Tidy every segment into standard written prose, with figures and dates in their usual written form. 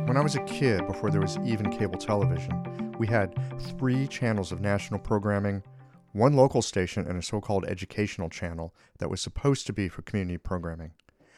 When I was a kid, before there was even cable television, we had 3 channels of national programming, 1 local station, and a so-called educational channel that was supposed to be for community programming.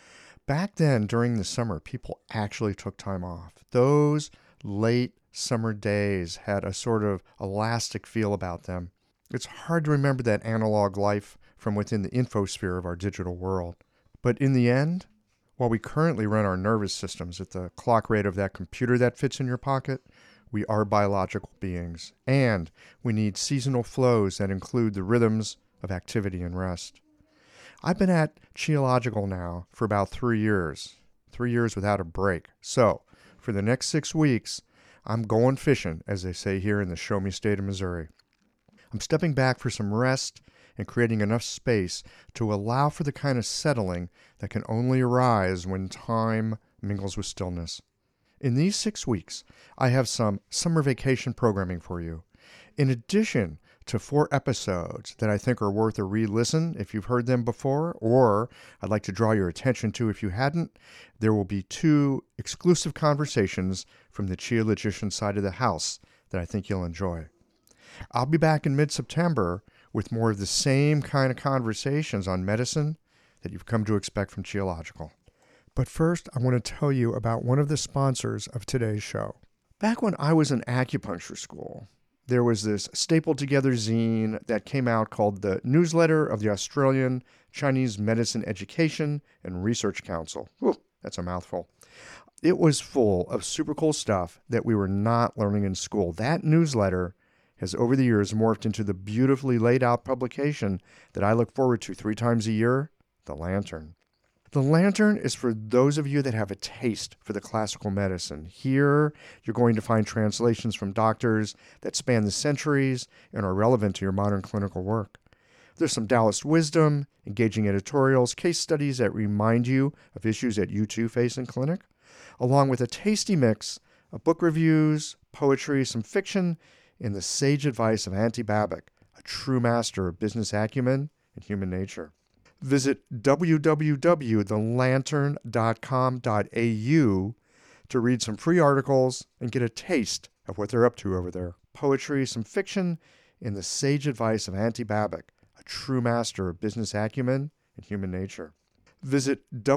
Back then, during the summer, people actually took time off. Those late summer days had a sort of elastic feel about them. It's hard to remember that analog life from within the infosphere of our digital world. But in the end, while we currently run our nervous systems at the clock rate of that computer that fits in your pocket, we are biological beings, and we need seasonal flows that include the rhythms of activity and rest. I've been at Qiological now for about 3 years, 3 years without a break. So, for the next 6 weeks, I'm going fishing, as they say here in the Show Me State of Missouri. I'm stepping back for some rest and creating enough space to allow for the kind of settling that can only arise when time mingles with stillness. In these 6 weeks, I have some summer vacation programming for you. In addition to 4 episodes that I think are worth a re-listen if you've heard them before, or I'd like to draw your attention to if you hadn't, there will be 2 exclusive conversations from the Qiologician side of the house that I think you'll enjoy. I'll be back in mid-September with more of the same kind of conversations on medicine that you've come to expect from Qiological. But first, I want to tell you about one of the sponsors of today's show. Back when I was in acupuncture school, there was this stapled together zine that came out called the Newsletter of the Australian Chinese Medicine Education and Research Council. Whew, that's a mouthful. It was full of super cool stuff that we were not learning in school. That newsletter has over the years morphed into the beautifully laid out publication that I look forward to 3 times a year, The Lantern. The Lantern is for those of you that have a taste for the classical medicine. Here, you're going to find translations from doctors that span the centuries and are relevant to your modern clinical work. There's some Taoist wisdom, engaging editorials, case studies that remind you of issues that you too face in clinic, along with a tasty mix of book reviews, poetry, some fiction, and the sage advice of Auntie Babic, a true master of business acumen and human nature. Visit www.thelantern.com.au to read some free articles and get a taste of what they're up to over there. Poetry, some fiction, and the sage advice of Auntie Babic, a true master of business acumen and human nature. Visit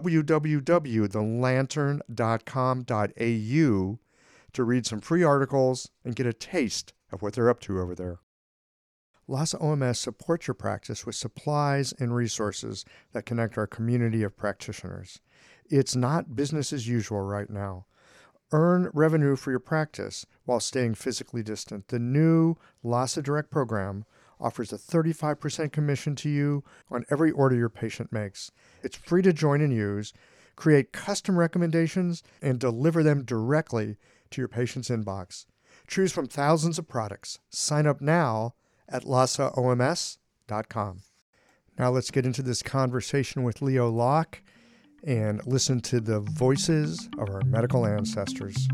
www.thelantern.com.au to read some free articles and get a taste of what they're up to over there. LASA OMS supports your practice with supplies and resources that connect our community of practitioners. It's not business as usual right now. Earn revenue for your practice while staying physically distant. The new LASA Direct program offers a 35% commission to you on every order your patient makes. It's free to join and use, create custom recommendations, and deliver them directly to your patient's inbox. Choose from thousands of products. Sign up now at lasaoms.com. Now let's get into this conversation with Leo Locke and listen to the voices of our medical ancestors.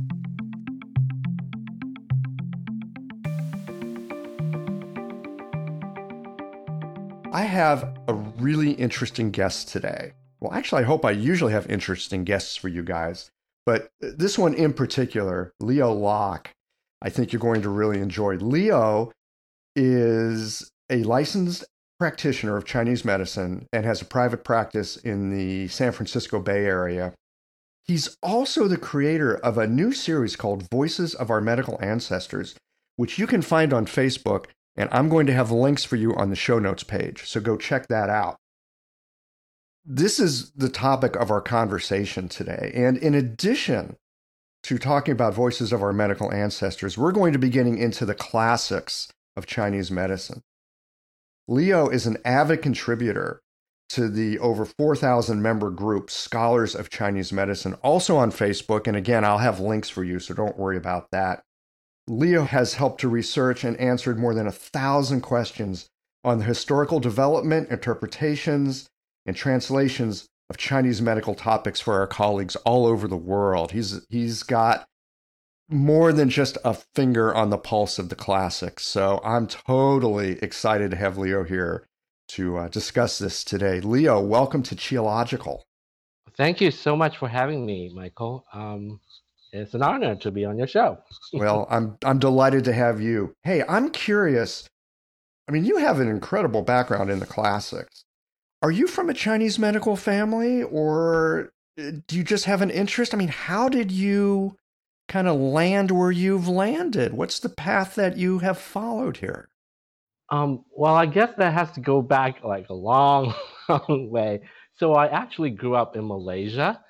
I have a really interesting guest today. Well, actually, I hope I usually have interesting guests for you guys, but this one in particular, Leo Locke, I think you're going to really enjoy. Leo is a licensed practitioner of Chinese medicine and has a private practice in the San Francisco Bay Area. He's also the creator of a new series called Voices of Our Medical Ancestors, which you can find on Facebook, and I'm going to have links for you on the show notes page, so go check that out. This is the topic of our conversation today, and in addition to talking about Voices of Our Medical Ancestors, we're going to be getting into the classics of Chinese medicine. Leo is an avid contributor to the over 4,000 member group Scholars of Chinese Medicine, also on Facebook, and again, I'll have links for you, so don't worry about that. Leo has helped to research and answered more than 1,000 questions on the historical development, interpretations, and translations of Chinese medical topics for our colleagues all over the world. He's got more than just a finger on the pulse of the classics. So I'm totally excited to have Leo here to discuss this today. Leo, welcome to Qiological. Thank you so much for having me, Michael. It's an honor to be on your show. Well, I'm delighted to have you. Hey, I'm curious. I mean, you have an incredible background in the classics. Are you from a Chinese medical family, or do you just have an interest? I mean, how did you kind of land where you've landed? What's the path that you have followed here? Well, I guess that has to go back like a long, long way. So I actually grew up in Malaysia,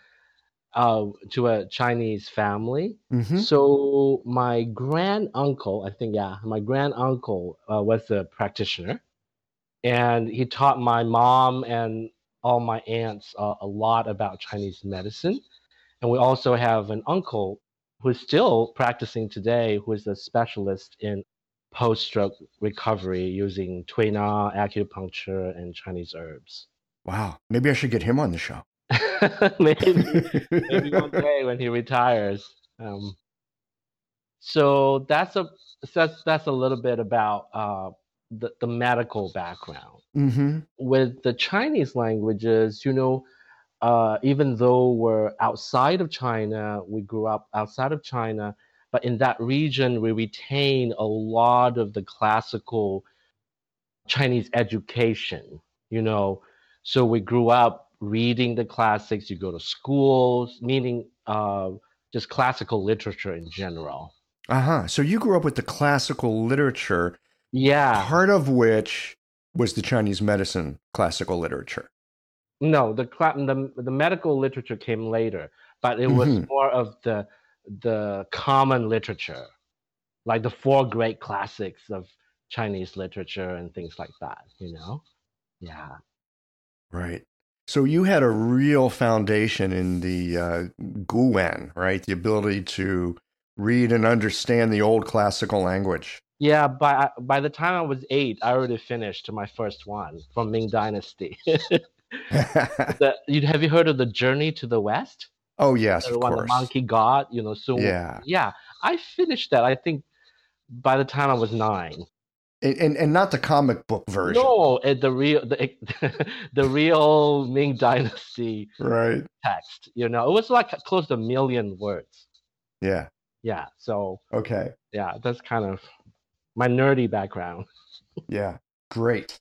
to a Chinese family. Mm-hmm. So my grand uncle, I think, yeah, my grand uncle was a practitioner, and he taught my mom and all my aunts a lot about Chinese medicine. And we also have an uncle who's still practicing today, who is a specialist in post-stroke recovery using Tui Na, acupuncture, and Chinese herbs. Wow. Maybe I should get him on the show. maybe, maybe one day when he retires. Um, so that's a little bit about the medical background. Mm-hmm. With the Chinese languages, even though we're outside of China, we grew up outside of China, but in that region, we retain a lot of the classical Chinese education, you know. So we grew up reading the classics, you go to schools, meaning just classical literature in general. Uh-huh. So you grew up with the classical literature, Yeah, part of which was the Chinese medicine classical literature. no, the medical literature came later, but it was Mm-hmm. more of the common literature, like the four great classics of Chinese literature and things like that, you know? Yeah. Right. So you had a real foundation in the Guwen, right? The ability to read and understand the old classical language. Yeah, by the time I was 8, I already finished my first one from Ming Dynasty. Have you heard of the Journey to the West? Oh, yes, The of one the course. monkey got, so Yeah. yeah, I finished that, I think, by the time I was 9. And not the comic book version. No, the real Ming Dynasty Right. text, it was like close to a million words. Yeah. Yeah, so Okay. yeah, that's kind of my nerdy background. Yeah. Great.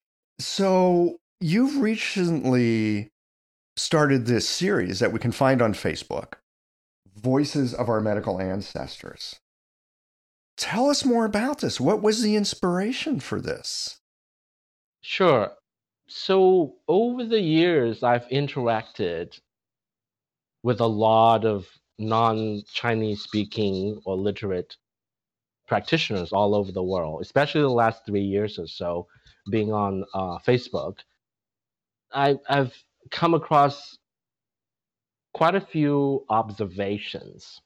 So you've recently started this series that we can find on Facebook, Voices of Our Medical Ancestors. Tell us more about this. What was the inspiration for this? Sure. So over the years, I've interacted with a lot of non-Chinese speaking or literate practitioners all over the world, especially the last 3 years or so, being on Facebook. I've come across quite a few observations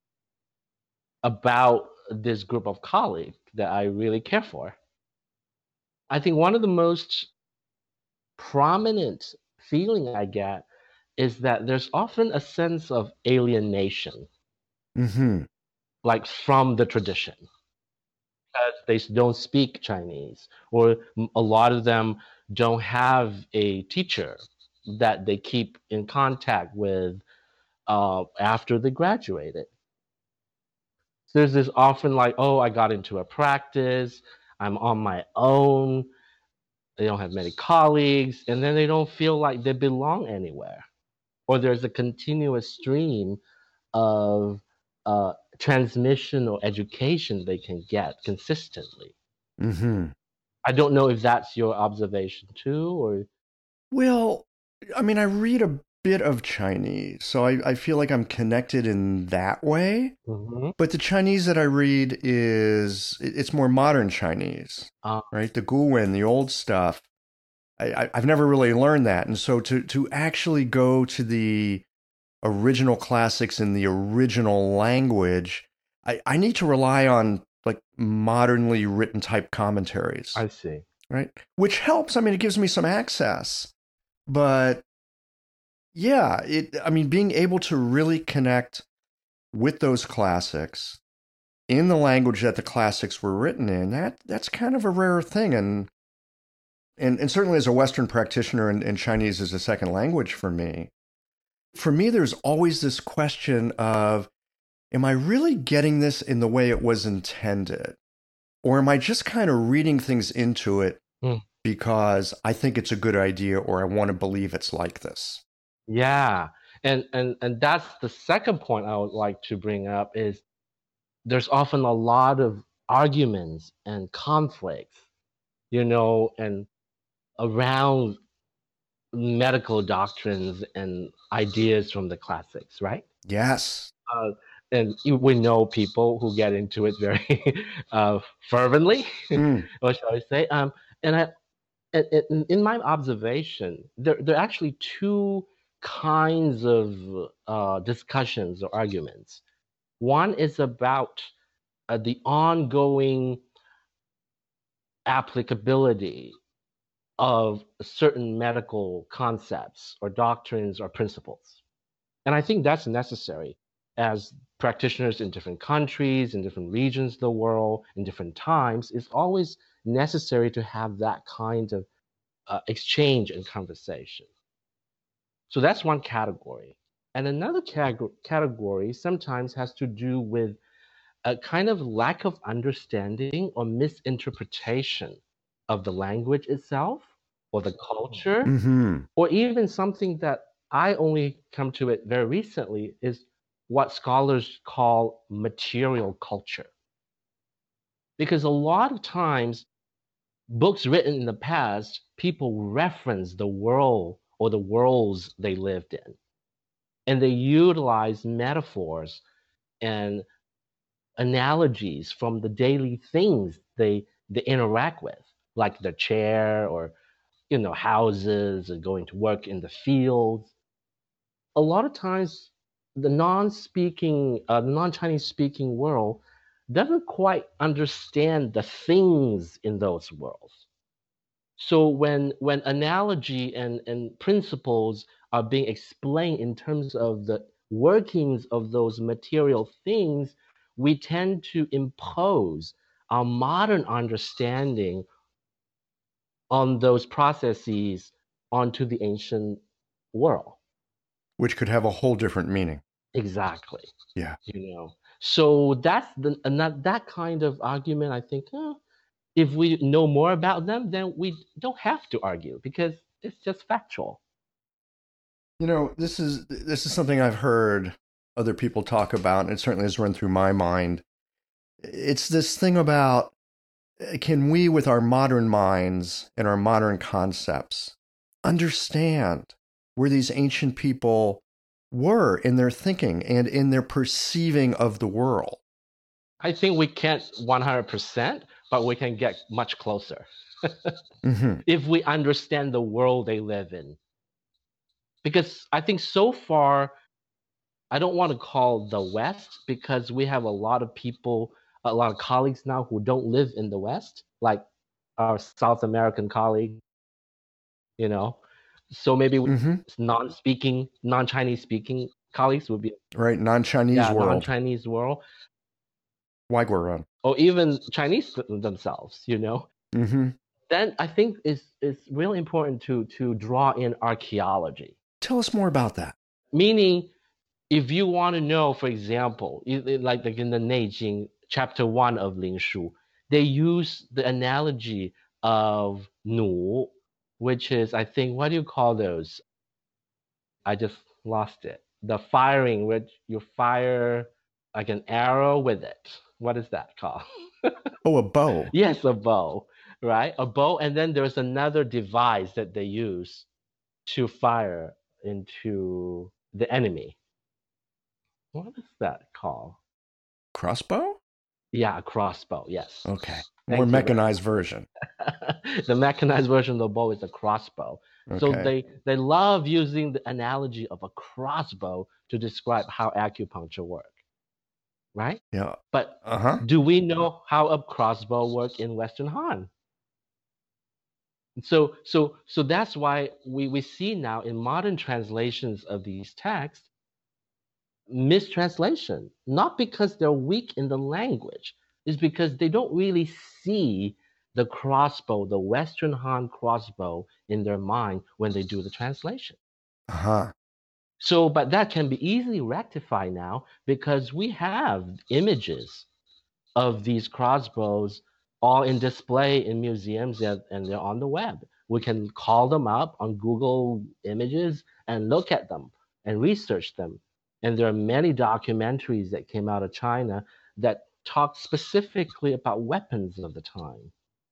about this group of colleagues that I really care for. I think one of the most prominent feeling I get is that there's often a sense of alienation, Mm-hmm. like from the tradition, because they don't speak Chinese, or a lot of them don't have a teacher that they keep in contact with after they graduated. So there's this often like, oh, I got into a practice, I'm on my own, they don't have many colleagues, and then they don't feel like they belong anywhere. Or there's a continuous stream of transmission or education they can get consistently. Mm-hmm. I don't know if that's your observation too, or Well, I mean, I read a bit of Chinese, so I feel like I'm connected in that way. Mhm. But the Chinese that I read it's more modern Chinese, uh, right? The Guwen, the old stuff. I've never really learned that. And so to actually go to the original classics in the original language, I need to rely on like modernly written type commentaries, I see. right? Which helps. I mean, it gives me some access. But yeah, I mean, being able to really connect with those classics in the language that the classics were written in, that's kind of a rare thing. And certainly as a Western practitioner and Chinese is a second language for me, there's always this question of am I really getting this in the way it was intended? Or am I just kind of reading things into it because I think it's a good idea or I want to believe it's like this? Yeah. And that's the second point I would like to bring up is there's often a lot of arguments and conflicts, and around medical doctrines and ideas from the classics, right? Yes. And we know people who get into it very fervently, or shall I say? And I, in my observation, there are actually two kinds of discussions or arguments. One is about the ongoing applicability of certain medical concepts or doctrines or principles. And I think that's necessary as practitioners in different countries, in different regions of the world, in different times. It's always necessary to have that kind of exchange and conversation. So that's one category. And another category sometimes has to do with a kind of lack of understanding or misinterpretation of the language itself or the culture, or even something that I only come to it very recently is what scholars call material culture. Because a lot of times, books written in the past, people reference the world or the worlds they lived in. And they utilize metaphors and analogies from the daily things they interact with, like the chair or houses and going to work in the fields. A lot of times, the non-Chinese speaking world doesn't quite understand the things in those worlds. So when analogy and principles are being explained in terms of the workings of those material things, we tend to impose our modern understanding on those processes onto the ancient world. Which could have a whole different meaning. Exactly. Yeah. So that's that kind of argument. I think if we know more about them, then we don't have to argue because it's just factual. This is something I've heard other people talk about, and it certainly has run through my mind. It's this thing about, can we, with our modern minds and our modern concepts, understand where these ancient people were in their thinking and in their perceiving of the world? I think we can't 100%, but we can get much closer if we understand the world they live in. Because I think so far, I don't want to call the West, because we have a lot of people, a lot of colleagues now who don't live in the West, like our South American colleague, So maybe non-Chinese speaking colleagues would be right, non-Chinese world. Non-Chinese world. Waiguaran. Or even Chinese themselves, Then I think it's really important to draw in archaeology. Tell us more about that. Meaning, if you want to know, for example, like in the Neijing, chapter 1 of Ling Shu, they use the analogy of Nu, which is, I think, what do you call those? I just lost it. The firing, which you fire like an arrow with it. What is that called? Oh, a bow. Yes, a bow, right? A bow, and then there's another device that they use to fire into the enemy. What is that called? Crossbow? Yeah, a crossbow, yes. Okay. More mechanized version. The mechanized version of the bow is a crossbow. Okay. So they love using the analogy of a crossbow to describe how acupuncture works. Right? Yeah. But do we know how a crossbow works in Western Han? So that's why we see now in modern translations of these texts, mistranslation, not because they're weak in the language, is because they don't really see the crossbow, the Western Han crossbow in their mind when they do the translation. So, but that can be easily rectified now because we have images of these crossbows all in display in museums and they're on the web. We can call them up on Google Images and look at them and research them. And there are many documentaries that came out of China that talk specifically about weapons of the time.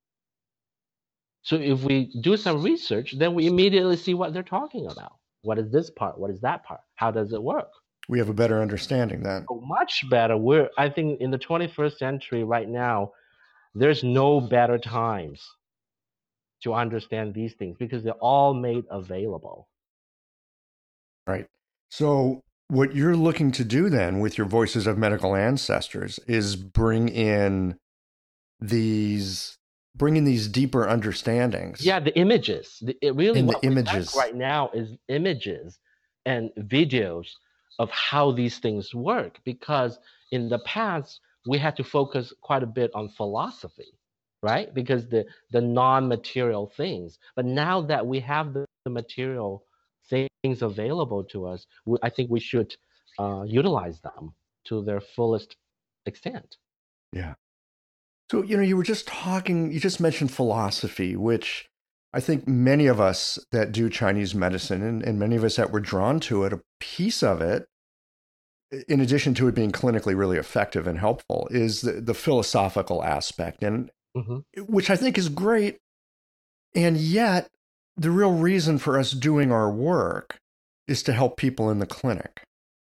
So if we do some research, then we immediately see what they're talking about. What is this part? What is that part? How does it work? We have a better understanding then. So much better. I think in the 21st century right now, there's no better times to understand these things because they're all made available. Right. So what you're looking to do then with your Voices of Medical Ancestors is bring in these deeper understandings. Yeah, the images. It really, and what the we images lack right now is images and videos of how these things work. Because in the past, we had to focus quite a bit on philosophy, right? Because the non-material things. But now that we have the material things available to us, I think we should utilize them to their fullest extent. Yeah. So, you just mentioned philosophy, which I think many of us that do Chinese medicine and many of us that were drawn to it, a piece of it, in addition to it being clinically really effective and helpful, is the philosophical aspect, and which I think is great. And yet, the real reason for us doing our work is to help people in the clinic.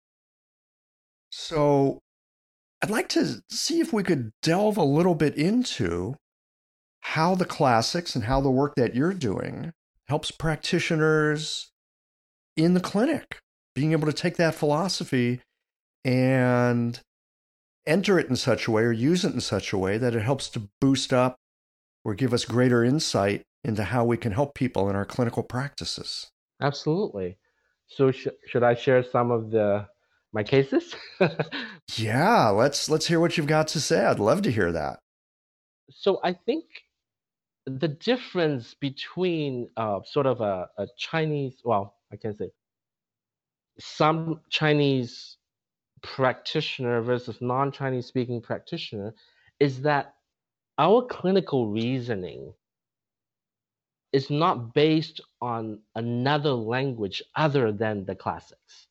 So I'd like to see if we could delve a little bit into how the classics and how the work that you're doing helps practitioners in the clinic, being able to take that philosophy and enter it in such a way or use it in such a way that it helps to boost up or give us greater insight into how we can help people in our clinical practices. Absolutely. So should I share some of my cases? Yeah, let's hear what you've got to say. I'd love to hear that. So I think the difference between sort of a Chinese, well, I can say some Chinese practitioner versus non-Chinese speaking practitioner is that our clinical reasoning is not based on another language other than the classics.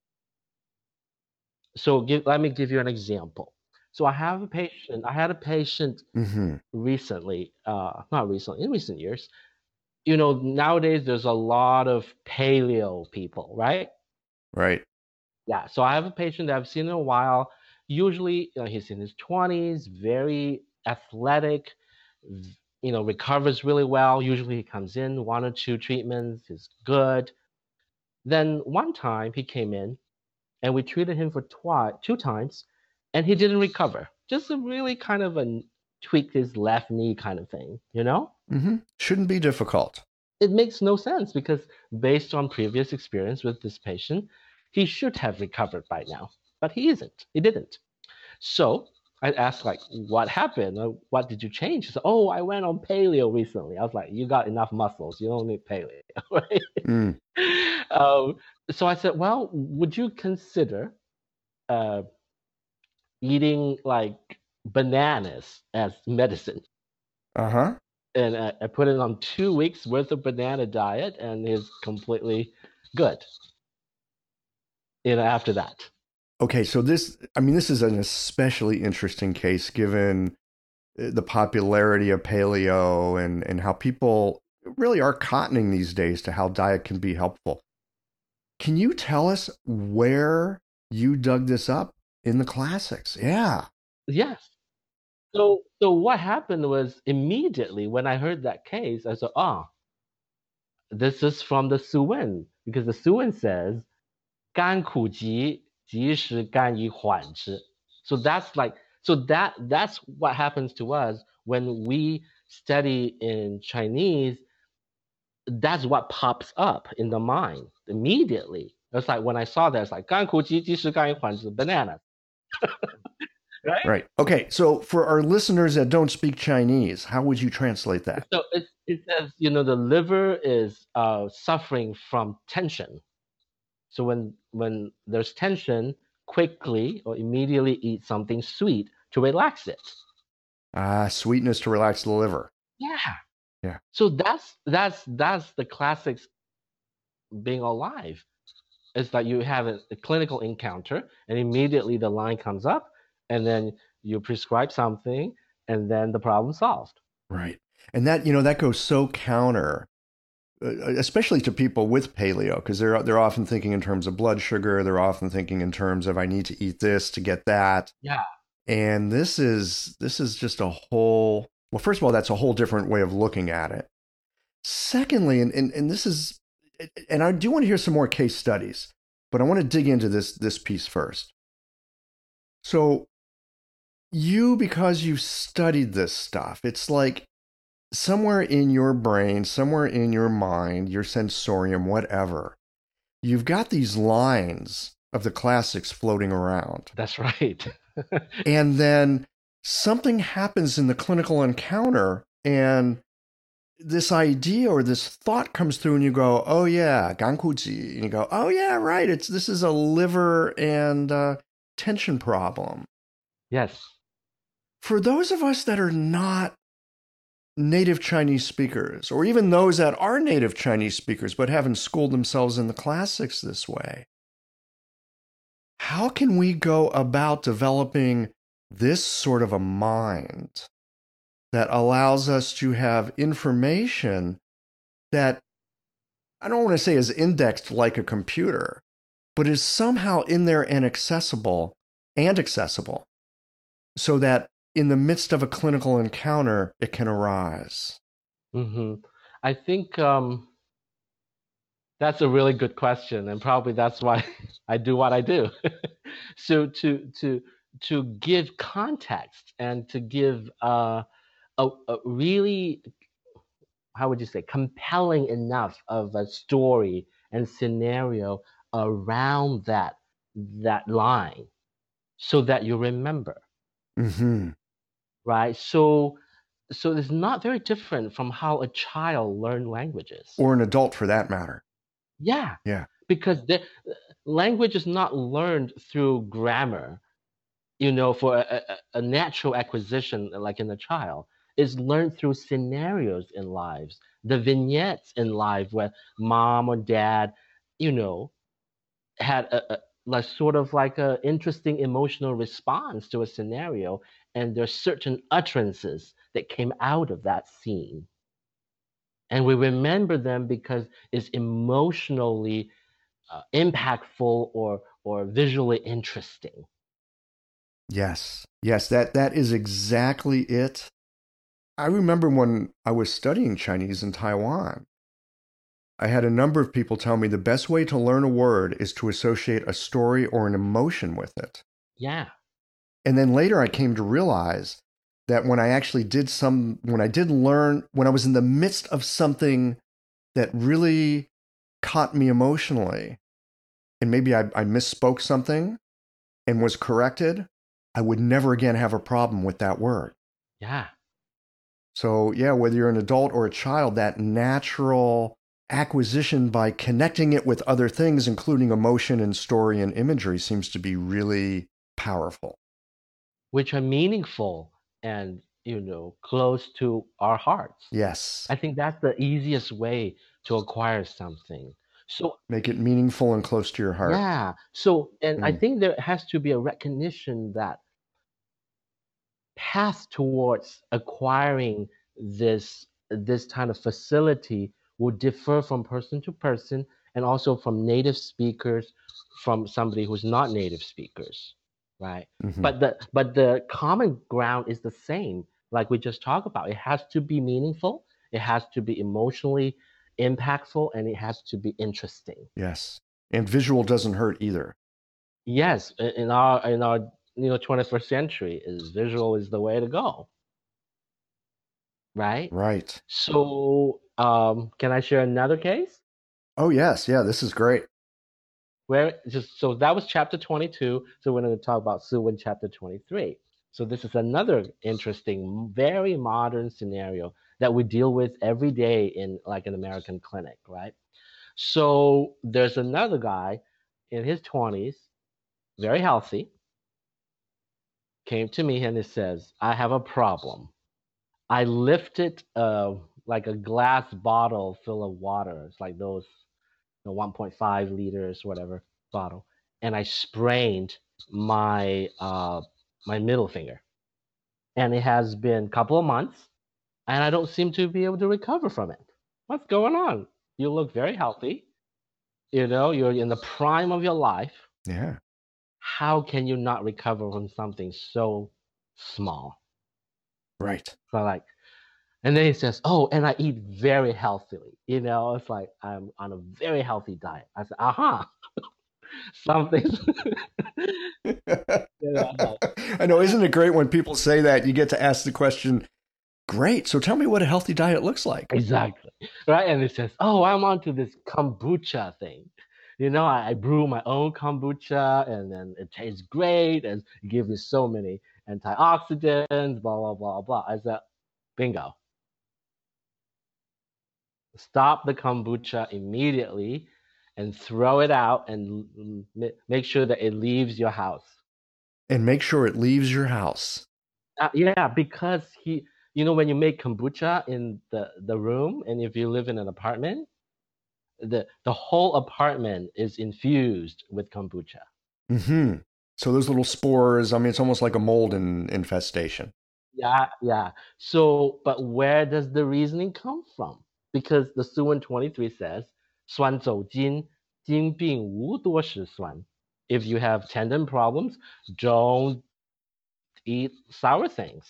So let me give you an example. So I had a patient recently, not recently, in recent years. Nowadays there's a lot of paleo people, right? Right. Yeah. So I have a patient that I've seen in a while. Usually, he's in his 20s, very athletic, recovers really well. Usually he comes in 1 or 2 treatments, is good. Then one time he came in and we treated him for 2 times and he didn't recover. Just a really kind of a tweaked his left knee kind of thing, Shouldn't be difficult. It makes no sense because based on previous experience with this patient, he should have recovered by now, but he isn't. He didn't. So I asked, like, what happened? What did you change? He said, oh, I went on paleo recently. I was like, you got enough muscles. You don't need paleo, right? So I said, well, would you consider eating like bananas as medicine? Uh-huh. And I put it on 2 weeks worth of banana diet and he's completely good. After that. Okay, so this is an especially interesting case given the popularity of paleo and how people really are cottoning these days to how diet can be helpful. Can you tell us where you dug this up in the classics? Yeah. Yes. So what happened was immediately when I heard that case, I said, this is from the Suwen, because the Suwen says, 甘苦疾，及时甘以缓之. So that's what happens to us when we study in Chinese. That's what pops up in the mind immediately. It's like when I saw that, it's like 甘苦疾，及时甘以缓之, banana. Right? Right. Okay. So for our listeners that don't speak Chinese, how would you translate that? So it says, the liver is suffering from tension. So when when there's tension, quickly or immediately eat something sweet to relax it. Sweetness to relax the liver. Yeah. Yeah. So that's the classics being alive. It's that you have a clinical encounter and immediately the line comes up and then you prescribe something and then the problem solved. Right. And that, that goes so counter, especially to people with paleo, because they're often thinking in terms of blood sugar. They're often thinking in terms of I need to eat this to get that. Yeah. And this is just a whole, well, first of all, that's a whole different way of looking at it. Secondly, and this is, and I do want to hear some more case studies, but I want to dig into this piece first. So because you studied this stuff, it's like somewhere in your brain, somewhere in your mind, your sensorium, whatever, you've got these lines of the classics floating around. That's right. And then something happens in the clinical encounter and this idea or this thought comes through and you go, oh yeah, gankuji. And you go, oh yeah, right. This is a liver and tension problem. Yes. For those of us that are not native Chinese speakers, or even those that are native Chinese speakers but haven't schooled themselves in the classics this way, how can we go about developing this sort of a mind that allows us to have information that, I don't want to say is indexed like a computer, but is somehow in there and accessible so that in the midst of a clinical encounter, it can arise? Mm-hmm. I think that's a really good question, and probably that's why I do what I do. So to give context and to give a really, how would you say, compelling enough of a story and scenario around that line, so that you remember. Mm-hmm. Right? So it's not very different from how a child learns languages. Or an adult for that matter. Yeah. Yeah. Because the language is not learned through grammar, for a natural acquisition like in a child. It's learned through scenarios in lives, the vignettes in life where mom or dad, had like sort of like a interesting emotional response to a scenario, and there's certain utterances that came out of that scene, and we remember them because it's emotionally impactful or visually interesting. Yes, that is exactly it. I remember when I was studying Chinese in Taiwan, I had a number of people tell me the best way to learn a word is to associate a story or an emotion with it. Yeah. And then later I came to realize that when I was in the midst of something that really caught me emotionally, and maybe I misspoke something and was corrected, I would never again have a problem with that word. Yeah. So yeah, whether you're an adult or a child, that natural acquisition by connecting it with other things, including emotion and story and imagery, seems to be really powerful. Which are meaningful and, close to our hearts. Yes. I think that's the easiest way to acquire something. So make it meaningful and close to your heart. Yeah. So, and I think there has to be a recognition that path towards acquiring this kind of facility will differ from person to person, and also from native speakers, from somebody who's not native speakers, right? Mm-hmm. But the common ground is the same, like we just talked about. It has to be meaningful, it has to be emotionally impactful, and it has to be interesting. Yes. And visual doesn't hurt either. Yes, in our 21st century, is visual is the way to go. Right? Right. So, can I share another case? Oh, yes. Yeah, this is great. So that was chapter 22. So we're going to talk about Su Wen chapter 23. So this is another interesting, very modern scenario that we deal with every day in like an American clinic, right? So there's another guy, in his 20s, very healthy, came to me and he says, I have a problem. I lifted like a glass bottle full of water. It's like those 1.5 liters, whatever bottle, and I sprained my my middle finger. And it has been a couple of months, and I don't seem to be able to recover from it. What's going on? You look very healthy. You're in the prime of your life. Yeah. How can you not recover from something so small? Right. So like, and then he says, "Oh, and I eat very healthily." It's like I'm on a very healthy diet. I said, "Aha, something." I know. Isn't it great when people say that? You get to ask the question, great. So tell me what a healthy diet looks like. Exactly. Right. And it says, "Oh, I'm onto this kombucha thing. I brew my own kombucha and then it tastes great and it gives you so many antioxidants, blah, blah, blah, blah." I said, bingo. Stop the kombucha immediately and throw it out and make sure that it leaves your house. And make sure it leaves your house. Yeah, because when you make kombucha in the room, and if you live in an apartment, the whole apartment is infused with kombucha. Mm-hmm. So those little spores, I mean, it's almost like a mold infestation. Yeah. So, but where does the reasoning come from? Because the Suwen 23 says, 酸走筋，筋病无多食酸. If you have tendon problems, don't eat sour things.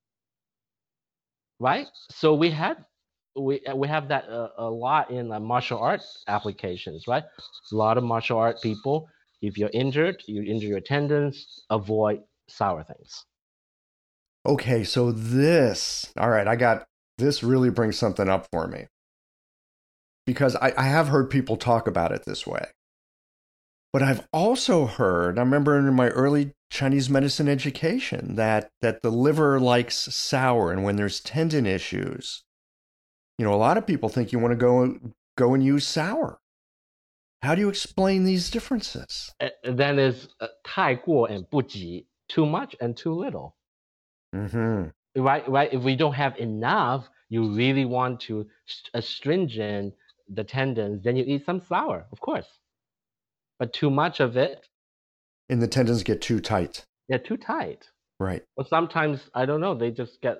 Right? So we have that a lot in martial arts applications, right? A lot of martial art people, if you're injured, you injure your tendons, avoid sour things. Okay, so all right, this really brings something up for me. Because I have heard people talk about it this way. But I've also heard, I remember in my early Chinese medicine education, that the liver likes sour, and when there's tendon issues, a lot of people think you want to go and use sour. How do you explain these differences? Then there's 太过 and 不及, too much and too little. Mm-hmm. Right. If we don't have enough, you really want to astringent the tendons, then you eat some sour, of course. But too much of it, and the tendons get too tight. They're too tight. Right. Well, sometimes, I don't know, they just get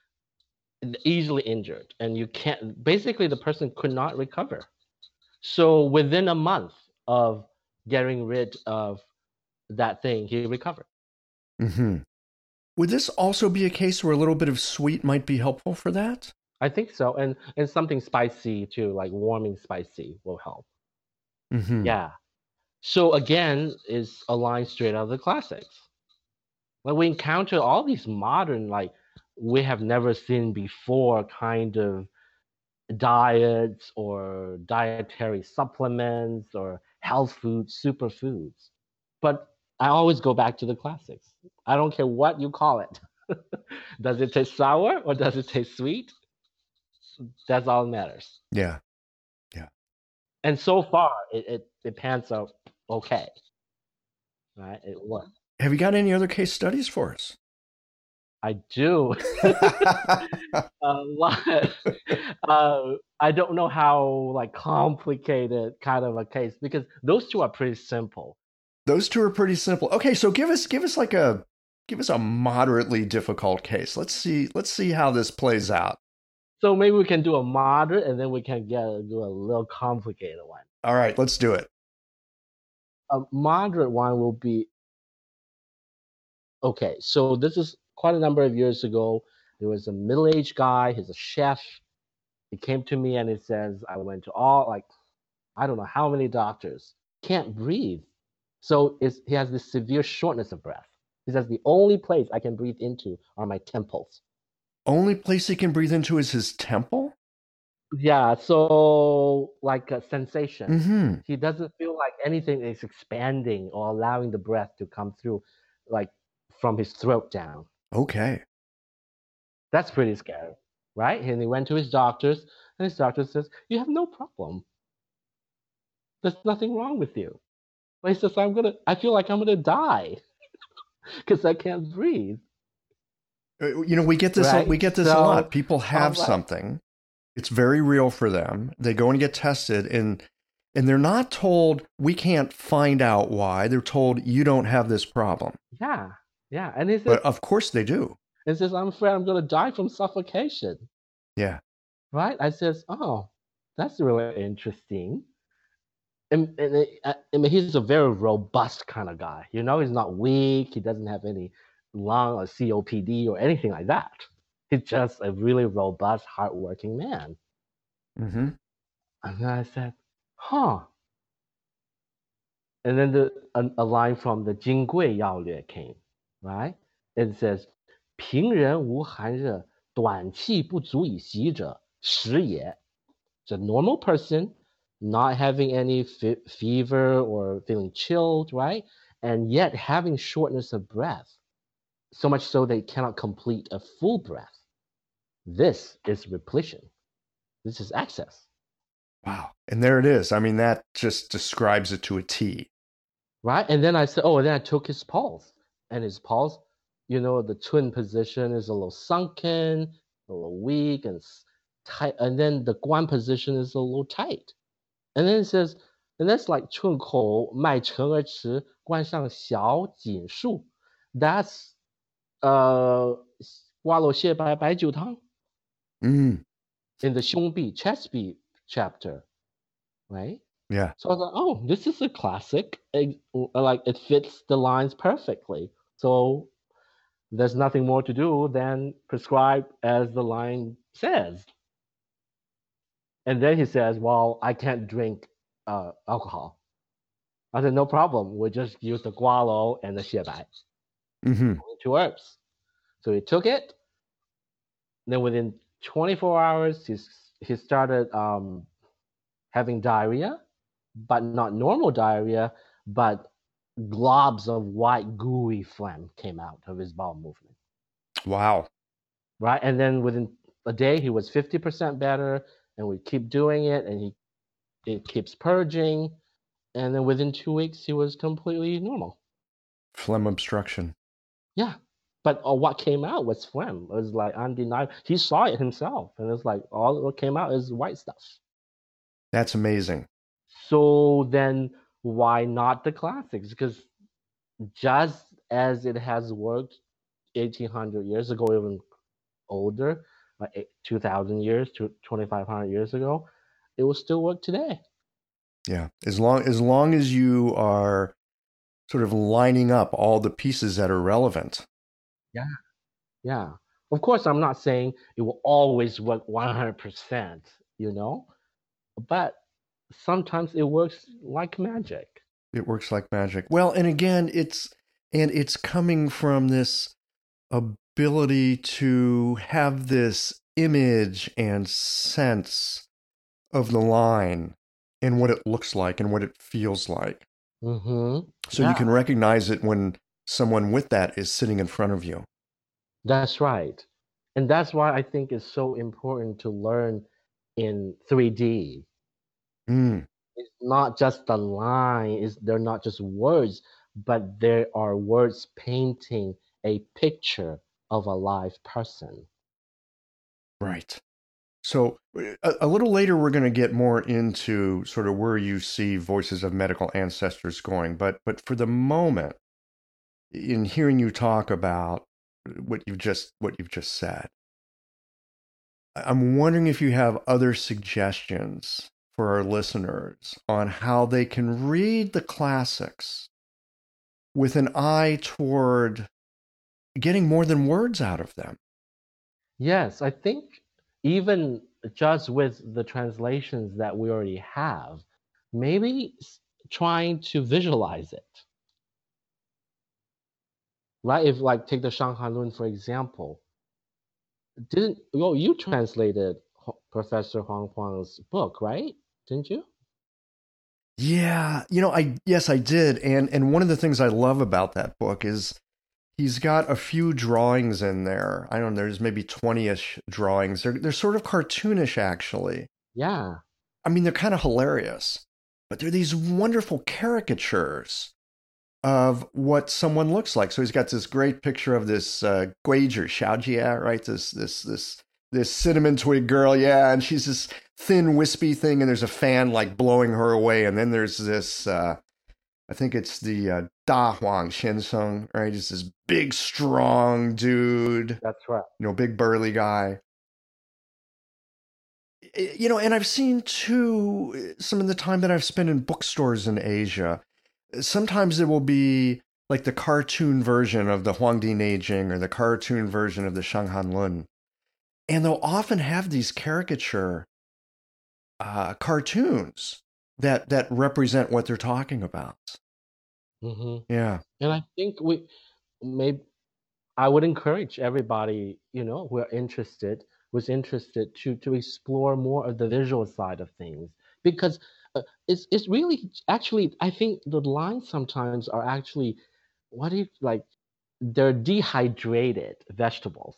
easily injured, and you can't. Basically, the person could not recover. So within a month of getting rid of that thing, he recovered. Mm-hmm. Would this also be a case where a little bit of sweet might be helpful for that? I think so, and something spicy too, like warming spicy will help. Mm-hmm. Yeah. So again, is a line straight out of the classics. Like we encounter all these modern, like we have never seen before kind of diets or dietary supplements or health foods, superfoods. But I always go back to the classics. I don't care what you call it. Does it taste sour or does it taste sweet? That's all that matters. Yeah. And so far, it pans out okay. Right? It works. Have you got any other case studies for us? I do. A lot. I don't know how like complicated kind of a case, because those two are pretty simple. Those two are pretty simple. Okay, so give us a moderately difficult case. Let's see how this plays out. So maybe we can do a moderate, and then we can do a little complicated one. All right, let's do it. A moderate one will be, okay, so this is quite a number of years ago. There was a middle-aged guy, he's a chef. He came to me and he says, I went to I don't know how many doctors, can't breathe. So he has this severe shortness of breath. He says, the only place I can breathe into are my temples. Only place he can breathe into is his temple? Yeah, so like a sensation. Mm-hmm. He doesn't feel like anything is expanding or allowing the breath to come through, like from his throat down. Okay. That's pretty scary, right? And he went to his doctors, and his doctor says, you have no problem. There's nothing wrong with you. But he says, I feel like I'm gonna die because I can't breathe. We get this. Right? We get this a So lot. People have like, something. It's very real for them. They go and get tested, and they're not told we can't find out why. They're told you don't have this problem. yeah, yeah. And he says, But of course they do. I'm afraid I'm gonna die from suffocation. Yeah. Right? I says, oh, that's really interesting. I mean, he's a very robust kind of guy. He's not weak. He doesn't have any lung or COPD or anything like that. He's just a really robust, hardworking man. Mm-hmm. And then I said, huh. And then a line from the 金匮要略 came, right? It says, 平人无寒热，短气不足以袭者，时也. The normal person not having any fever or feeling chilled, right? And yet having shortness of breath, so much so they cannot complete a full breath. This is repletion. This is access. Wow. And there it is. I mean, that just describes it to a T. Right? And then I said, and then I took his pulse. And his pulse, the twin position is a little sunken, a little weak and tight. And then the guan position is a little tight. And then it says, and that's like 寸口脉沉而迟，关上小紧束. That's 瓜蒌蟹白白酒汤 in the 胸壁 chest beat chapter, right? Yeah. So I was like, oh, this is a classic. It fits the lines perfectly. So there's nothing more to do than prescribe as the line says. And then he says, well, I can't drink alcohol. I said, no problem. We'll just use the gualo and the xiebai. Mm-hmm. 2 herbs. So he took it. Then within 24 hours, he started having diarrhea, but not normal diarrhea, but globs of white gooey phlegm came out of his bowel movement. Wow. Right? And then within a day, he was 50% better, and we keep doing it, and it keeps purging. And then within 2 weeks, he was completely normal. Phlegm obstruction. Yeah. But what came out was phlegm. It was like undeniable. He saw it himself. And it's like all what came out is white stuff. That's amazing. So then why not the classics? Because just as it has worked 1,800 years ago, even older, like 2,000 years to 2,500 years ago, it will still work today. Yeah. As long as you are sort of lining up all the pieces that are relevant. Yeah. Yeah. Of course, I'm not saying it will always work 100%, but sometimes it works like magic. It works like magic. Well, and again, it's coming from this ability to have this image and sense of the line and what it looks like and what it feels like. Mm-hmm. So you can recognize it when someone with that is sitting in front of you. That's right. And that's why I think it's so important to learn in 3D. It's not just the line, they're not just words, but there are words painting a picture of a live person. Right. So a little later, we're going to get more into sort of where you see Voices of Medical Ancestors going. But for the moment, in hearing you talk about what you've just said, I'm wondering if you have other suggestions for our listeners on how they can read the classics with an eye toward getting more than words out of them. Yes, I think even just with the translations that we already have, maybe trying to visualize it. Right? If take the Shanghai Lun, for example, you translated Professor Huang Huang's book, right? Didn't you? Yeah, yes, I did. And one of the things I love about that book is he's got a few drawings in there. I don't know, there's maybe 20-ish drawings. They're sort of cartoonish, actually. Yeah. I mean, they're kind of hilarious. but they're these wonderful caricatures of what someone looks like. So he's got this great picture of this Guizhi Xiaojia, right? This cinnamon twig girl, yeah, and she's this thin, wispy thing, and there's a fan like blowing her away, and then there's this. I think it's the Da Huang Xinseng, right? He's this big, strong dude. That's right. Big burly guy. And I've seen too, some of the time that I've spent in bookstores in Asia, sometimes it will be like the cartoon version of the Huangdi Neijing or the cartoon version of the Shanghan Lun. And they'll often have these caricature cartoons that represent what they're talking about. Mm-hmm. Yeah. And I think I would encourage everybody, who's interested to explore more of the visual side of things, because it's really actually, I think the lines sometimes are actually, they're dehydrated vegetables.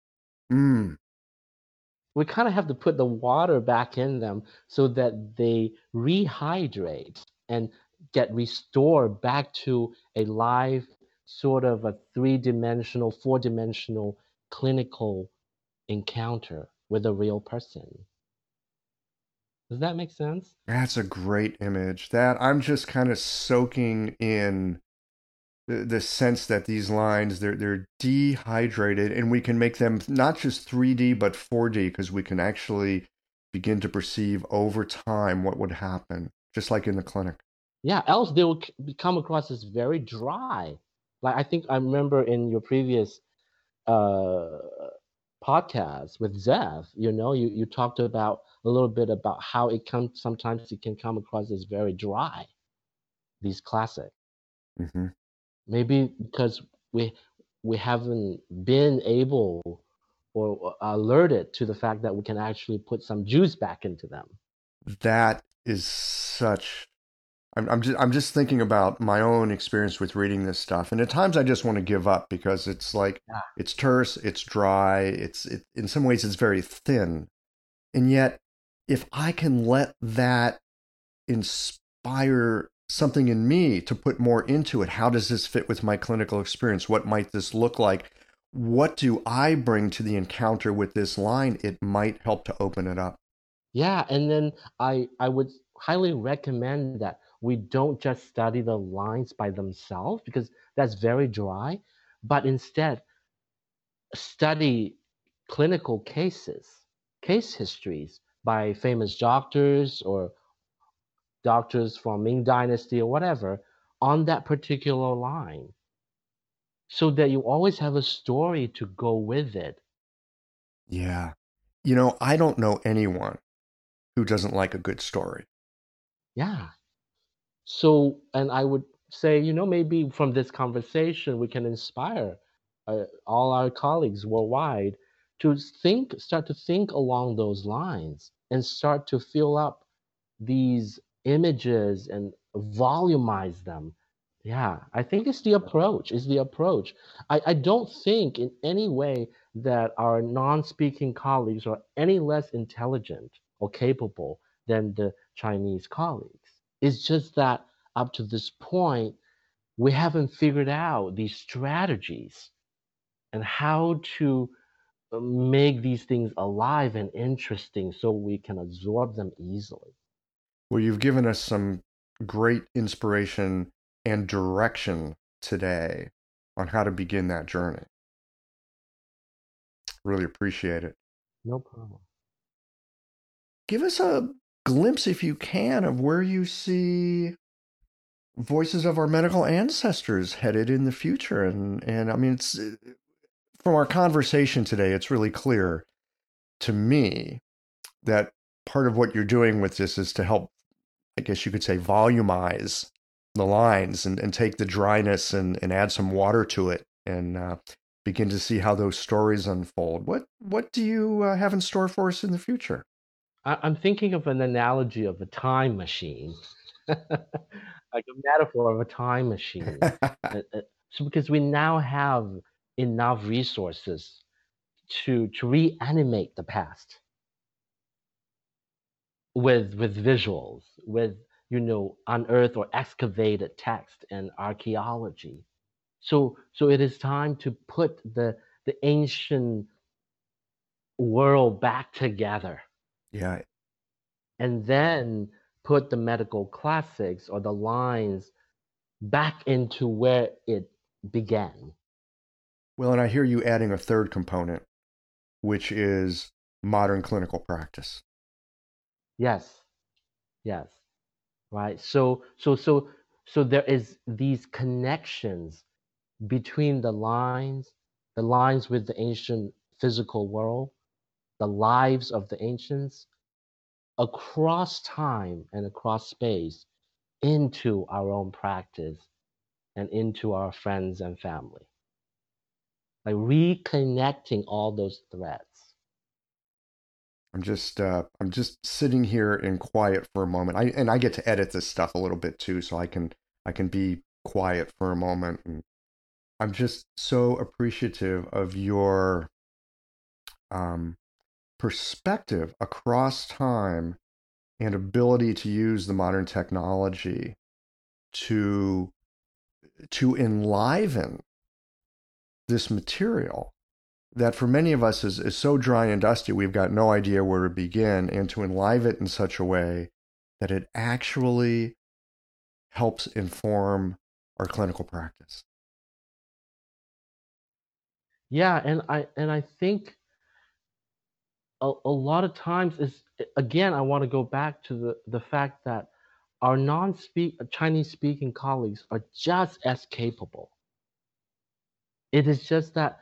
We kind of have to put the water back in them so that they rehydrate and get restored back to a live, sort of a 3-dimensional, 4-dimensional clinical encounter with a real person. Does that make sense? That's a great image. That I'm just kind of soaking in the sense that these lines, they're dehydrated, and we can make them not just 3D but 4D, because we can actually begin to perceive over time what would happen, just like in the clinic. Yeah, else they will come across as very dry. Like I think I remember in your previous podcast with Zev, you talked about a little bit about how sometimes it can come across as very dry, these classic. Mm-hmm. Maybe because we haven't been able or alerted to the fact that we can actually put some juice back into them. That is such. I'm just thinking about my own experience with reading this stuff, and at times I just want to give up, because it's like it's terse, it's dry, it in some ways it's very thin, and yet if I can let that inspire something in me to put more into it, how does this fit with my clinical experience? What might this look like? What do I bring to the encounter with this line? It might help to open it up. Yeah, and then I would highly recommend that we don't just study the lines by themselves, because that's very dry, but instead study clinical case histories by famous doctors or doctors from Ming Dynasty or whatever on that particular line, so that you always have a story to go with it. Yeah. I don't know anyone who doesn't like a good story. Yeah. So, and I would say, maybe from this conversation, we can inspire all our colleagues worldwide to start to think along those lines and start to fill up these images and volumize them. Yeah, I think it's the approach. I don't think in any way that our non-speaking colleagues are any less intelligent or capable than the Chinese colleagues. It's just that up to this point, we haven't figured out these strategies and how to make these things alive and interesting so we can absorb them easily. Well, you've given us some great inspiration and direction today on how to begin that journey. Really appreciate it. No problem. Give us a glimpse, if you can, of where you see Voices of Our Medical Ancestors headed in the future. And I mean, it's from our conversation today, it's really clear to me that part of what you're doing with this is to help, I guess you could say, volumize the lines and take the dryness and add some water to it and begin to see how those stories unfold. What do you have in store for us in the future? I'm thinking of an analogy of a time machine, like a metaphor of a time machine. So because we now have enough resources to reanimate the past with visuals, with unearthed or excavated text and archaeology. So it is time to put the ancient world back together, Yeah. and then put the medical classics or the lines back into where it began. Well, and I hear you adding a third component, which is modern clinical practice. Yes, yes, right. So there is these connections between the lines with the ancient physical world, the lives of the ancients, across time and across space, into our own practice and into our friends and family. Like reconnecting all those threads. I'm just sitting here in quiet for a moment. I get to edit this stuff a little bit too, so I can be quiet for a moment. And I'm just so appreciative of your perspective across time and ability to use the modern technology to enliven this material that for many of us is so dry and dusty we've got no idea where to begin, and to enliven it in such a way that it actually helps inform our clinical practice. Yeah, and I think a lot of times is, again, I want to go back to the fact that our Chinese speaking colleagues are just as capable. It is just that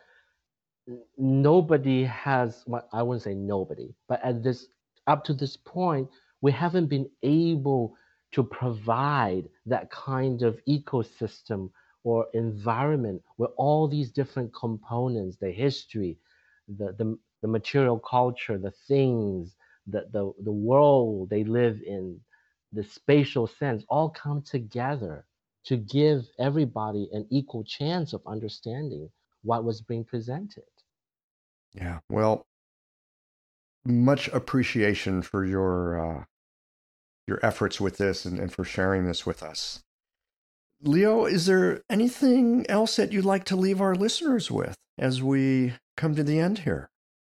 nobody has, well, I wouldn't say nobody, but up to this point, we haven't been able to provide that kind of ecosystem or environment where all these different components, the history, the material culture, the things, the world they live in, the spatial sense, all come together to give everybody an equal chance of understanding what was being presented. Yeah. Well, much appreciation for your efforts with this, and for sharing this with us. Leo, is there anything else that you'd like to leave our listeners with as we come to the end here?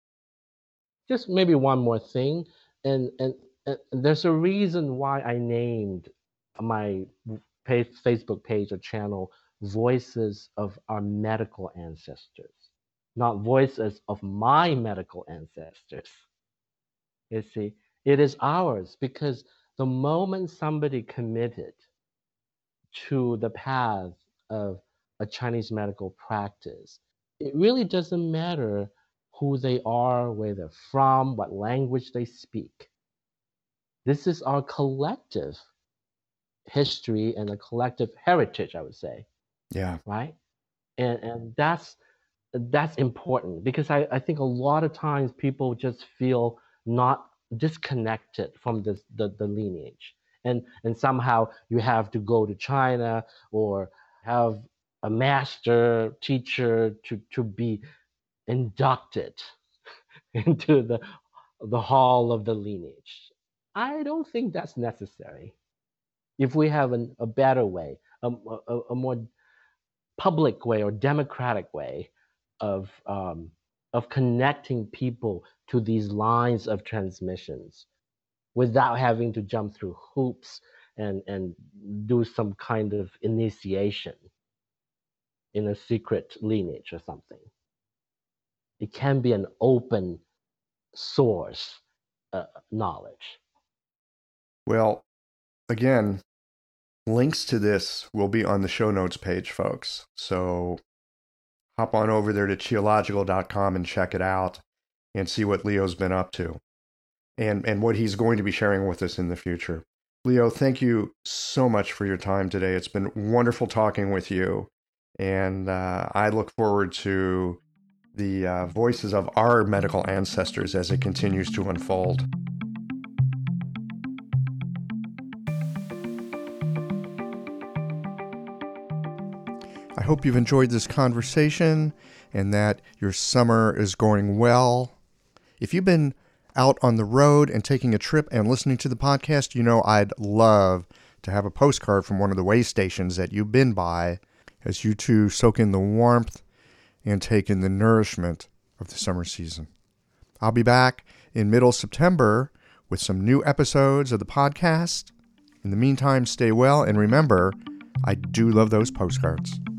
Just maybe one more thing, and there's a reason why I named my Facebook page or channel Voices of Our Medical Ancestors, not Voices of My Medical Ancestors. You see, it is ours because the moment somebody committed to the path of a Chinese medical practice, it really doesn't matter who they are, where they're from, what language they speak. This is our collective history and a collective heritage, I would say, Yeah. right? And that's important because I think a lot of times people just feel not disconnected from the lineage. And somehow you have to go to China or have a master teacher to be inducted into the hall of the lineage. I don't think that's necessary. If we have a better way, a more public way or democratic way of connecting people to these lines of transmissions without having to jump through hoops and do some kind of initiation in a secret lineage or something. It can be an open source knowledge. Well, again, links to this will be on the show notes page, folks. So hop on over there to qiological.com and check it out and see what Leo's been up to and what he's going to be sharing with us in the future. Leo, thank you so much for your time today. It's been wonderful talking with you. And I look forward to the voices of our medical ancestors as it continues to unfold. I hope you've enjoyed this conversation and that your summer is going well. If you've been out on the road and taking a trip and listening to the podcast, you know I'd love to have a postcard from one of the way stations that you've been by as you two soak in the warmth and take in the nourishment of the summer season. I'll be back in middle September with some new episodes of the podcast. In the meantime, stay well, and remember, I do love those postcards.